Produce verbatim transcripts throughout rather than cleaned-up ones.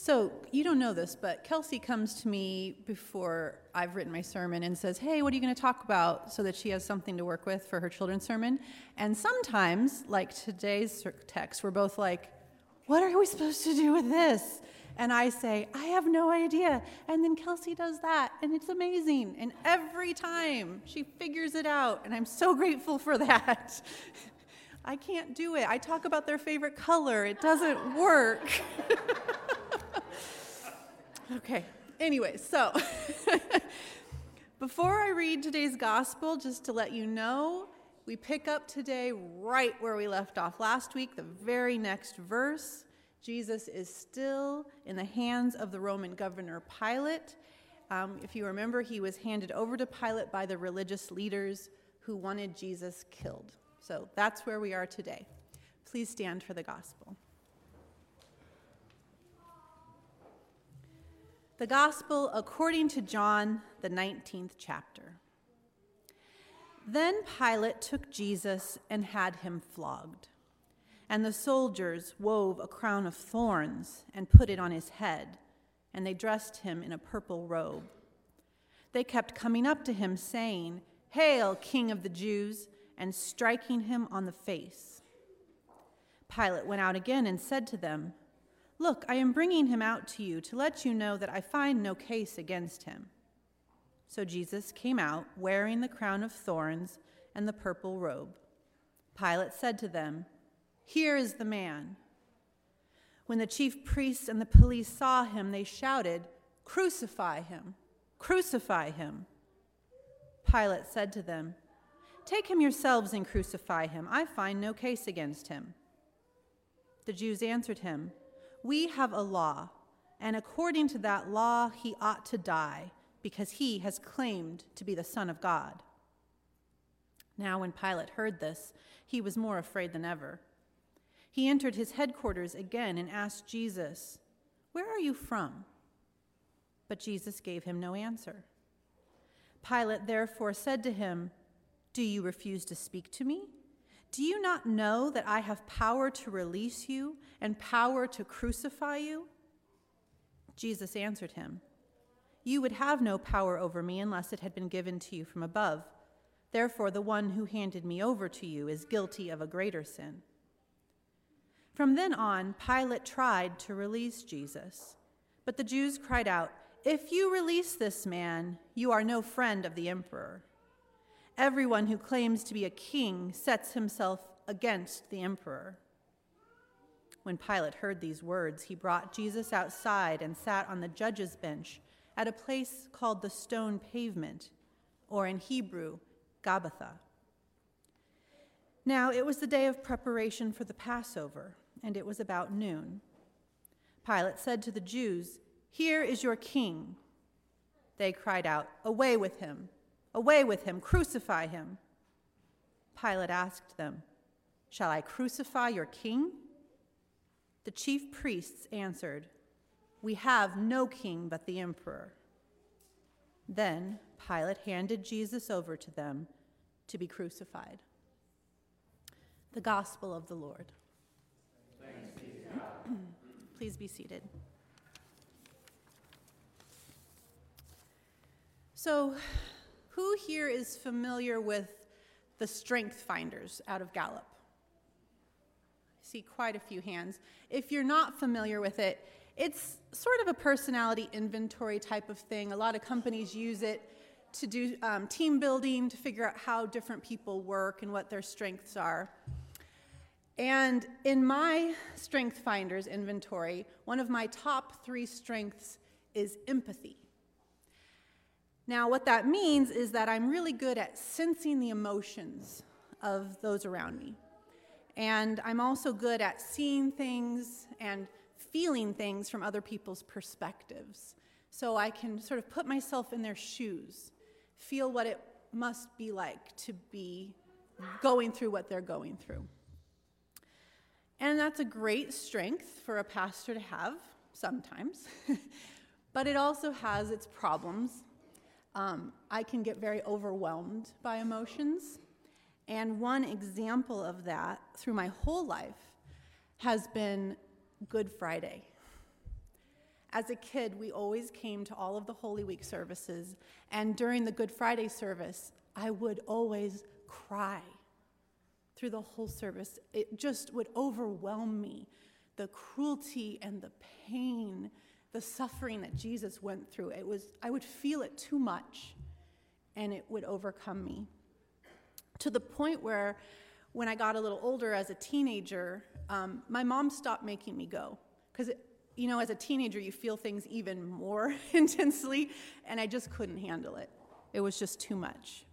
So you don't know this, but Kelsey comes to me before I've written my sermon and says, hey, what are you going to talk about, so that she has something to work with for her children's sermon. And sometimes, like today's text, we're both like, what are we supposed to do with this? And I say, I have no idea. And then Kelsey does that, and it's amazing. And every time she figures it out, and I'm so grateful for that. I can't do it. I talk about their favorite color. It doesn't work. Okay, anyway, so before I read today's gospel, just to let you know, we pick up today right where we left off last week, the very next verse. Jesus is still in the hands of the Roman governor Pilate. Um, if you remember, he was handed over to Pilate by the religious leaders who wanted Jesus killed. So that's where we are today. Please stand for the gospel. The Gospel according to John, the nineteenth chapter. Then Pilate took Jesus and had him flogged. And the soldiers wove a crown of thorns and put it on his head, and they dressed him in a purple robe. They kept coming up to him, saying, "Hail, King of the Jews," and striking him on the face. Pilate went out again and said to them, "Look, I am bringing him out to you to let you know that I find no case against him." So Jesus came out wearing the crown of thorns and the purple robe. Pilate said to them, "Here is the man." When the chief priests and the police saw him, they shouted, "Crucify him! Crucify him!" Pilate said to them, "Take him yourselves and crucify him. I find no case against him." The Jews answered him, "We have a law, and according to that law he ought to die, because he has claimed to be the Son of God." Now when Pilate heard this, he was more afraid than ever. He entered his headquarters again and asked Jesus, "Where are you from?" But Jesus gave him no answer. Pilate therefore said to him, "Do you refuse to speak to me? Do you not know that I have power to release you and power to crucify you?" Jesus answered him, "You would have no power over me unless it had been given to you from above. Therefore, the one who handed me over to you is guilty of a greater sin." From then on, Pilate tried to release Jesus. But the Jews cried out, "If you release this man, you are no friend of the emperor. Everyone who claims to be a king sets himself against the emperor." When Pilate heard these words, he brought Jesus outside and sat on the judge's bench at a place called the Stone Pavement, or in Hebrew, Gabbatha. Now it was the day of preparation for the Passover, and it was about noon. Pilate said to the Jews, "Here is your king." They cried out, "Away with him! Away with him! Crucify him!" Pilate asked them, "Shall I crucify your king?" The chief priests answered, "We have no king but the emperor." Then Pilate handed Jesus over to them to be crucified. The Gospel of the Lord. Thanks be to God. Please be seated. So, who here is familiar with the Strength Finders out of Gallup? I see quite a few hands. If you're not familiar with it, it's sort of a personality inventory type of thing. A lot of companies use it to do um, team building, to figure out how different people work and what their strengths are. And in my Strength Finders inventory, one of my top three strengths is empathy. Now, what that means is that I'm really good at sensing the emotions of those around me. And I'm also good at seeing things and feeling things from other people's perspectives. So I can sort of put myself in their shoes, feel what it must be like to be going through what they're going through. And that's a great strength for a pastor to have sometimes, but it also has its problems. Um, I can get very overwhelmed by emotions, and one example of that through my whole life has been Good Friday. As a kid, we always came to all of the Holy Week services, and during the Good Friday service, I would always cry through the whole service. It just would overwhelm me, the cruelty and the pain, the suffering that Jesus went through. It was, I would feel it too much, and it would overcome me. To the point where, when I got a little older as a teenager, um, my mom stopped making me go. Because, you know, as a teenager, you feel things even more intensely, and I just couldn't handle it. It was just too much.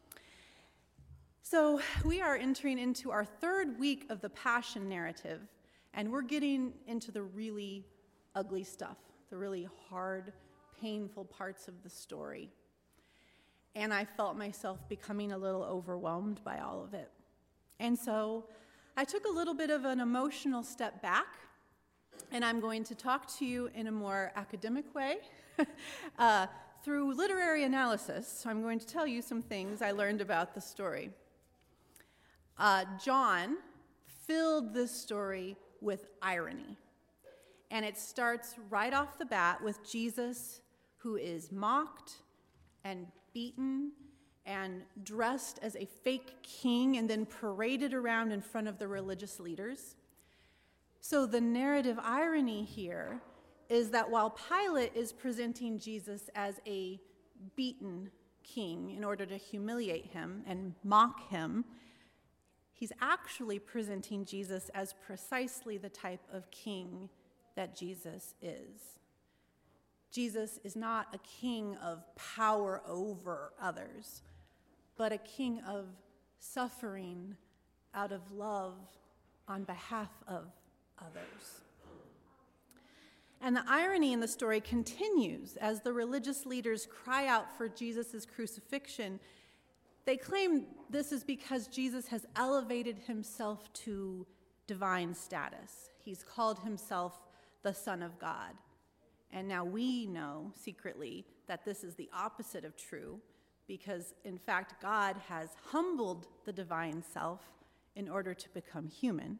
So we are entering into our third week of the Passion narrative, and we're getting into the really ugly stuff, the really hard, painful parts of the story. And I felt myself becoming a little overwhelmed by all of it. And so I took a little bit of an emotional step back, and I'm going to talk to you in a more academic way uh, through literary analysis. So I'm going to tell you some things I learned about the story. Uh, John filled this story with irony. And it starts right off the bat with Jesus, who is mocked and beaten and dressed as a fake king and then paraded around in front of the religious leaders. So the narrative irony here is that while Pilate is presenting Jesus as a beaten king in order to humiliate him and mock him, he's actually presenting Jesus as precisely the type of king that Jesus is. Jesus is not a king of power over others, but a king of suffering out of love on behalf of others. And the irony in the story continues as the religious leaders cry out for Jesus' crucifixion. They claim this is because Jesus has elevated himself to divine status. He's called himself the Son of God. And now we know secretly that this is the opposite of true, because in fact God has humbled the divine self in order to become human.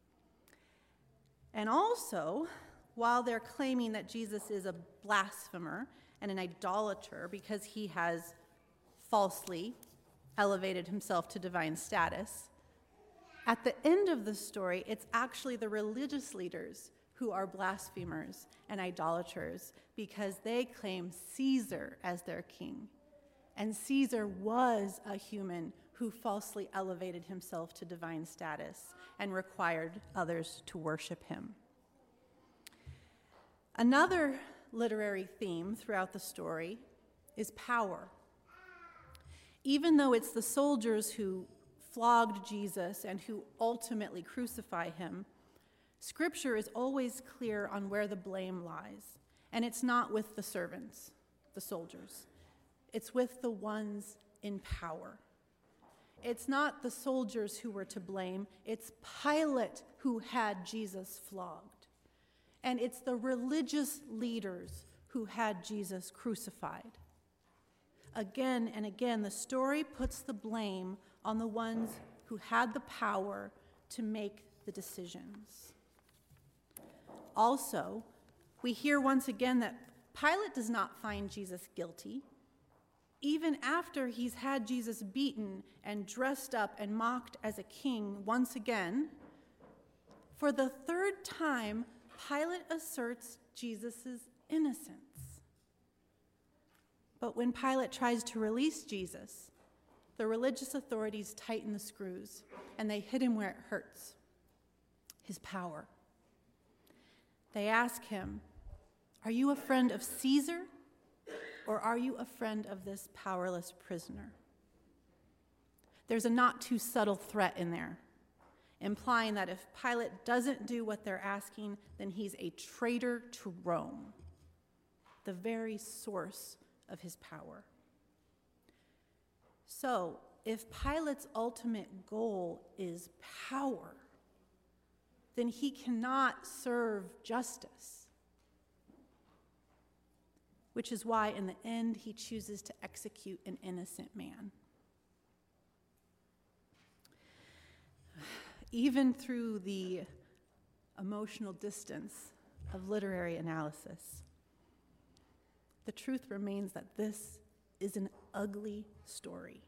And also, while they're claiming that Jesus is a blasphemer and an idolater because he has falsely elevated himself to divine status, at the end of the story, it's actually the religious leaders who are blasphemers and idolaters because they claim Caesar as their king. And Caesar was a human who falsely elevated himself to divine status and required others to worship him. Another literary theme throughout the story is power. Even though it's the soldiers who flogged Jesus and who ultimately crucify him, Scripture is always clear on where the blame lies, and it's not with the servants, the soldiers. It's with the ones in power. It's not the soldiers who were to blame, it's Pilate who had Jesus flogged. And it's the religious leaders who had Jesus crucified. Again and again, the story puts the blame on the ones who had the power to make the decisions. Also, we hear once again that Pilate does not find Jesus guilty, even after he's had Jesus beaten and dressed up and mocked as a king once again. For the third time, Pilate asserts Jesus' innocence. But when Pilate tries to release Jesus, the religious authorities tighten the screws and they hit him where it hurts, his power. They ask him, "Are you a friend of Caesar, or are you a friend of this powerless prisoner?" There's a not too subtle threat in there, implying that if Pilate doesn't do what they're asking, then he's a traitor to Rome, the very source of his power. So, if Pilate's ultimate goal is power, then he cannot serve justice, which is why in the end he chooses to execute an innocent man. Even through the emotional distance of literary analysis, the truth remains that this is an ugly story.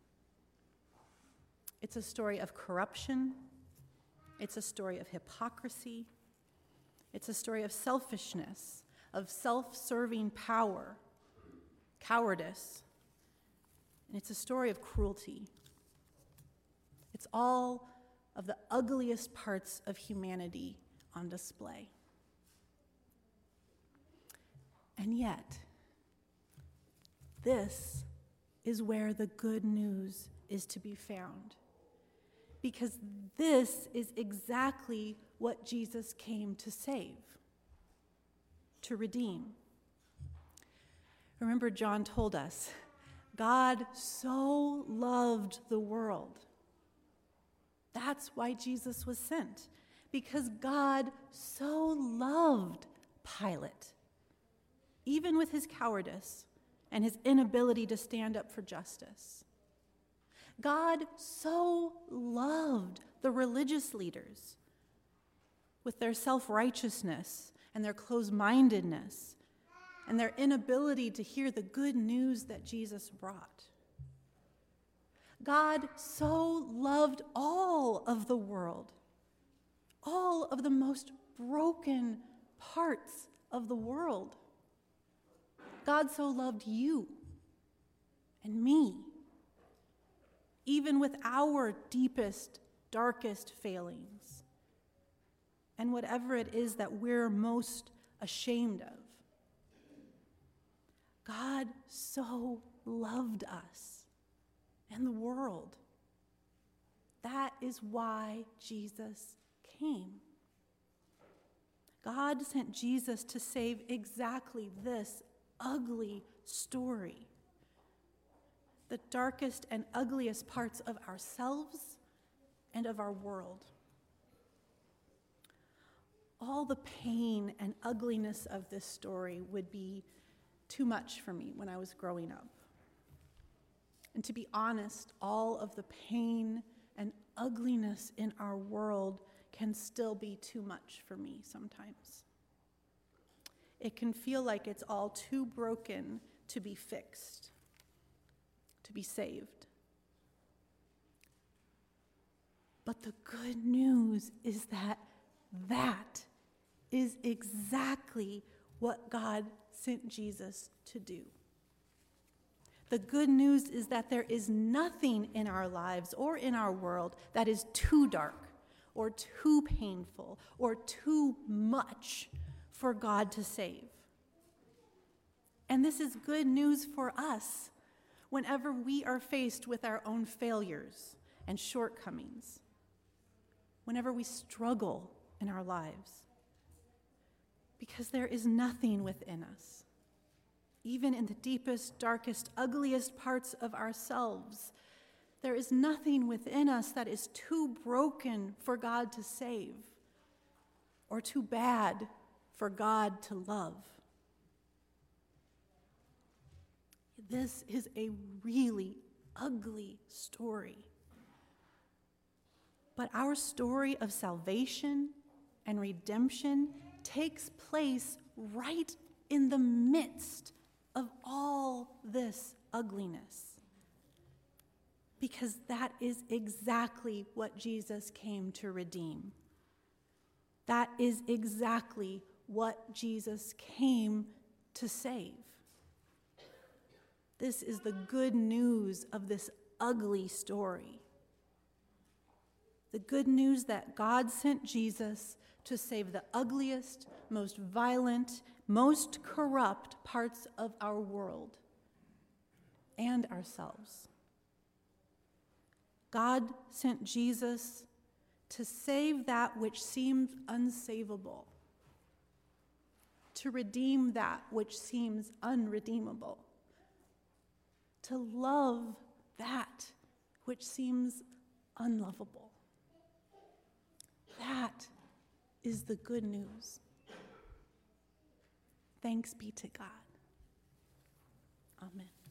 It's a story of corruption. It's a story of hypocrisy. It's a story of selfishness, of self-serving power, cowardice. And it's a story of cruelty. It's all of the ugliest parts of humanity on display. And yet, this is where the good news is to be found. Because this is exactly what Jesus came to save, to redeem. Remember, John told us, God so loved the world. That's why Jesus was sent, because God so loved Pilate, even with his cowardice and his inability to stand up for justice. God so loved the religious leaders with their self-righteousness and their closed-mindedness and their inability to hear the good news that Jesus brought. God so loved all of the world, all of the most broken parts of the world. God so loved you and me, even with our deepest, darkest failings, and whatever it is that we're most ashamed of. God so loved us and the world. That is why Jesus came. God sent Jesus to save exactly this ugly story. The darkest and ugliest parts of ourselves and of our world. All the pain and ugliness of this story would be too much for me when I was growing up. And to be honest, all of the pain and ugliness in our world can still be too much for me sometimes. It can feel like it's all too broken to be fixed, to be saved. But the good news is that that is exactly what God sent Jesus to do. The good news is that there is nothing in our lives or in our world that is too dark or too painful or too much for God to save. And this is good news for us whenever we are faced with our own failures and shortcomings, whenever we struggle in our lives, because there is nothing within us, even in the deepest, darkest, ugliest parts of ourselves, there is nothing within us that is too broken for God to save or too bad for God to love. This is a really ugly story. But our story of salvation and redemption takes place right in the midst of all this ugliness. Because that is exactly what Jesus came to redeem. That is exactly what Jesus came to save. This is the good news of this ugly story. The good news that God sent Jesus to save the ugliest, most violent, most corrupt parts of our world and ourselves. God sent Jesus to save that which seems unsavable, to redeem that which seems unredeemable, to love that which seems unlovable. That is the good news. Thanks be to God. Amen.